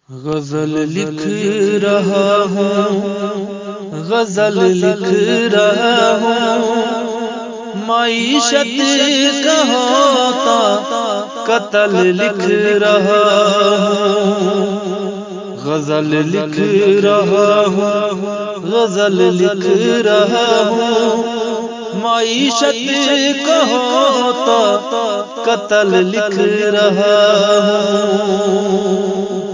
غزل لکھ رہا ہوں، غزل لکھ رہا ہوں، معیشت کا ہوتا قتل لکھ رہا ہوں، غزل لکھ رہا ہوں، غزل لکھ رہا ہوں، معیشت کا ہوتا قتل لکھ رہا ہوں۔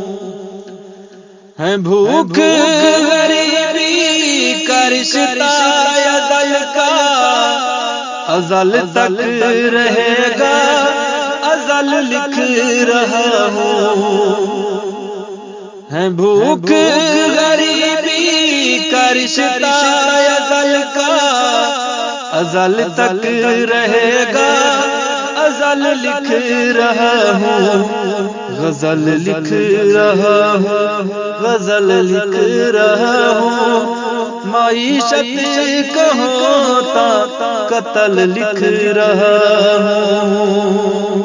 ہے بھوک غریبی کا رشتہ ازل کا، ازل تک رہے گا، ازل لکھ رہا ہوں۔ ہے بھوک غریبی کا رشتہ ازل کا، ازل تک رہے گا، غزل لکھ رہا ہوں، غزل لکھ رہا ہوں، غزل لکھ رہا ہوں، معیشت کا ہوتا قتل لکھ رہا ہوں۔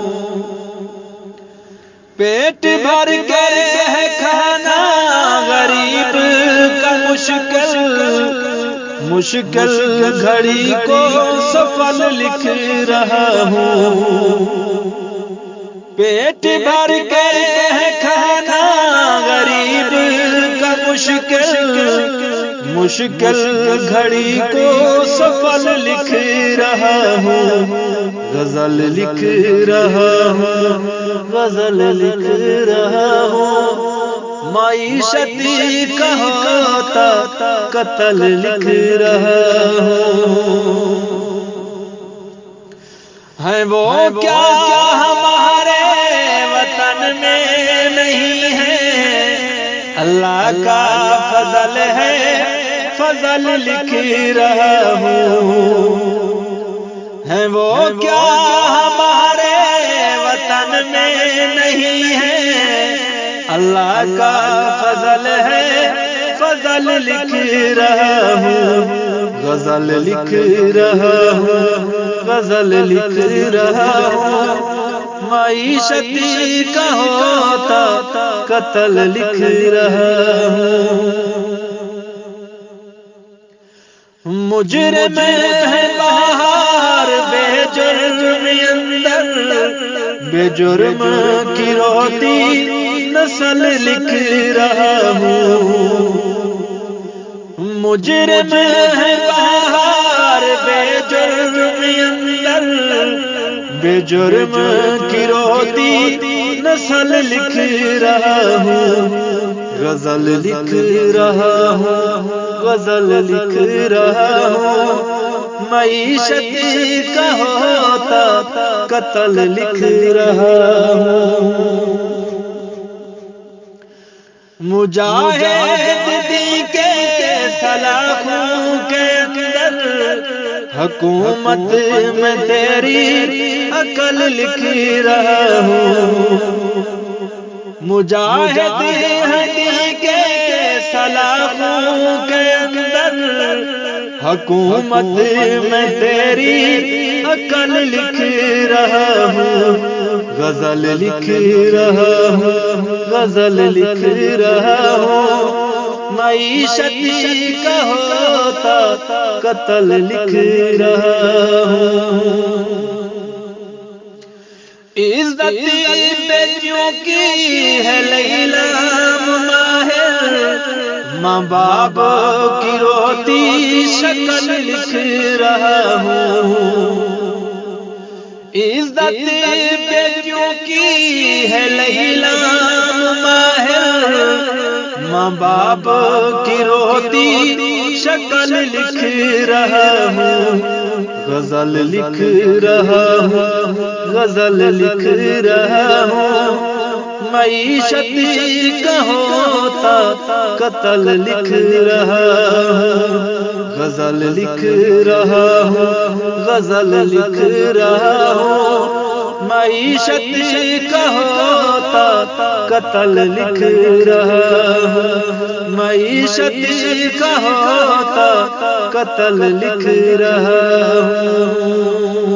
پیٹ بھر کے ہے کھانا غریب کا مشکل گھڑی کو سفل لکھ رہا ہوں۔ پیٹ بھر کے ہے کھانا غریب کا مشکل گھڑی کو سفل لکھ رہا ہوں، غزل لکھ رہا ہوں، غزل لکھ رہا ہوں، معیشت کا ہوتا قتل لکھ رہا ہوں۔ ہے وہ کیا ہمارے وطن میں نہیں ہے، اللہ کا فضل ہے، فضل لکھ رہا ہوں۔ ہے وہ کیا ہمارے وطن میں نہیں ہے، اللہ کا فضل ہے، فضل لکھ رہا ہوں، غزل لکھ رہا ہوں، غزل لکھ رہا ہوں، معیشت کا ہوتا قتل لکھ رہا ہوں۔ مجرم ہے باہر بے جرم اندر، بے جرم کی روتی نسل لکھ رہا ہوں۔ مجرم ہے باہر بے جرم اندر، بے جرم کی روتی نسل لکھ رہا ہوں، غزل لکھ رہا ہوں، غزل لکھ رہا ہوں، معیشت کا ہوتا قتل لکھ رہا ہوں۔ مجاہد دی کے سلاخوں کے اندر، حکومت میں تیری عقل لکھ رہا ہوں۔ مجاہد دی کے سلاخوں کے اندر، حکومت میں تیری عقل لکھ رہا ہوں، غزل لکھ رہا ہوں، غزل لکھ رہا ہوں، معیشت کا ہوتا قتل لکھ رہا ہوں۔ عزت بیٹیوں کی ہے لیلام ماہر، ماں باپ کی روتی شکل لکھ رہا ہوں۔ عزت بیٹیوں کی ہے لیلام ماہر، ماں باپ کی روتی شکل لکھ رہا ہوں، غزل لکھ رہا ہوں، غزل لکھ رہا ہوں، معیشت کا ہوتا قتل لکھ رہا ہوں، غزل لکھ رہا ہوں، غزل لکھ رہا ہوں، معیشت کا ہوتا قتل لکھ رہا ہوں، معیشت کا ہوتا قتل لکھ رہا ہوں۔